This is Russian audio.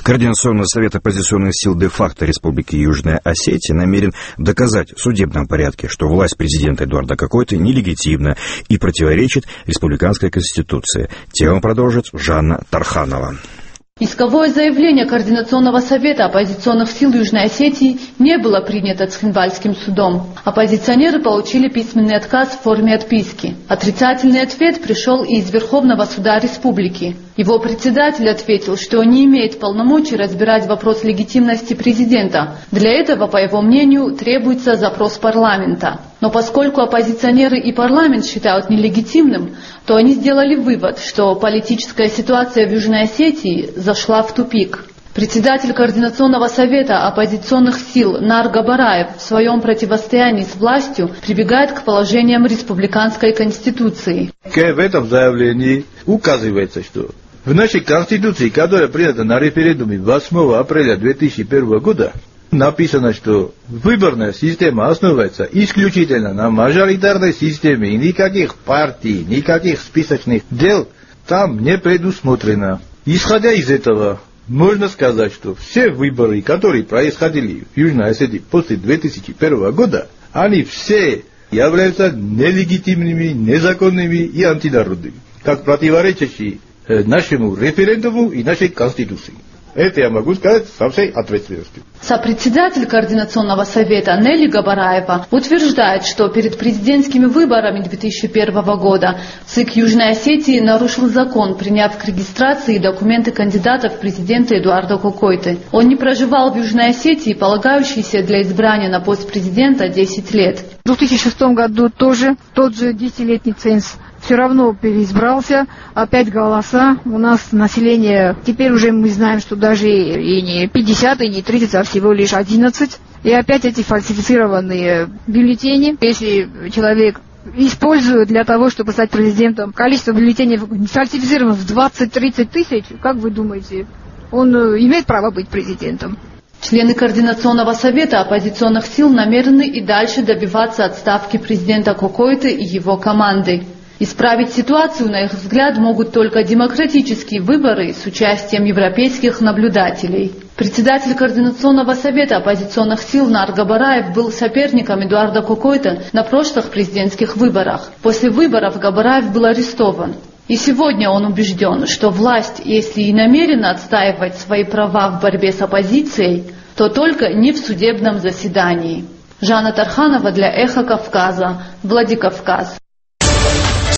Координационный совет оппозиционных сил де-факто Республики Южная Осетия намерен доказать в судебном порядке, что власть президента Эдуарда Кокойты нелегитимна и противоречит республиканской конституции. Тему продолжит Жанна Тарханова. Исковое заявление Координационного совета оппозиционных сил Южной Осетии не было принято Цхинвальским судом. Оппозиционеры получили письменный отказ в форме отписки. Отрицательный ответ пришел и из Верховного суда республики. Его председатель ответил, что он не имеет полномочий разбирать вопрос легитимности президента. Для этого, по его мнению, требуется запрос парламента. Но поскольку оппозиционеры и парламент считают нелегитимным, то они сделали вывод, что политическая ситуация в Южной Осетии зашла в тупик. Председатель Координационного совета оппозиционных сил Нарга Бараев в своем противостоянии с властью прибегает к положениям республиканской конституции. В этом заявлении указывается, что в нашей конституции, которая принята на референдуме 8 апреля 2001 года, написано, что выборная система основывается исключительно на мажоритарной системе, и никаких партий, никаких списочных дел там не предусмотрено. Исходя из этого, можно сказать, что все выборы, которые происходили в Южной Осетии после 2001 года, они все являются нелегитимными, незаконными и антинародными, как противоречащие нашему референдуму и нашей конституции. Это я могу сказать со всей ответственностью. Сопредседатель Координационного совета Нелли Габараева утверждает, что перед президентскими выборами 2001 года ЦИК Южной Осетии нарушил закон, приняв к регистрации документы кандидата в президенты Эдуарда Кокойты. Он не проживал в Южной Осетии, полагающийся для избрания на пост президента 10 лет. В 2006 году тоже тот же 10-летний ценз все равно переизбрался, опять голоса. У нас население, теперь уже мы знаем, что даже и не 50, и не 30, а всего лишь 11. И опять эти фальсифицированные бюллетени. Если человек использует для того, чтобы стать президентом, количество бюллетеней фальсифицированных в 20-30 тысяч, как вы думаете, он имеет право быть президентом? Члены Координационного совета оппозиционных сил намерены и дальше добиваться отставки президента Кокойты и его команды. Исправить ситуацию, на их взгляд, могут только демократические выборы с участием европейских наблюдателей. Председатель Координационного совета оппозиционных сил Нарга Бараев был соперником Эдуарда Кокойты на прошлых президентских выборах. После выборов Габараев был арестован. И сегодня он убежден, что власть, если и намерена отстаивать свои права в борьбе с оппозицией, то только не в судебном заседании. Жанна Тарханова для Эхо Кавказа, Владикавказ.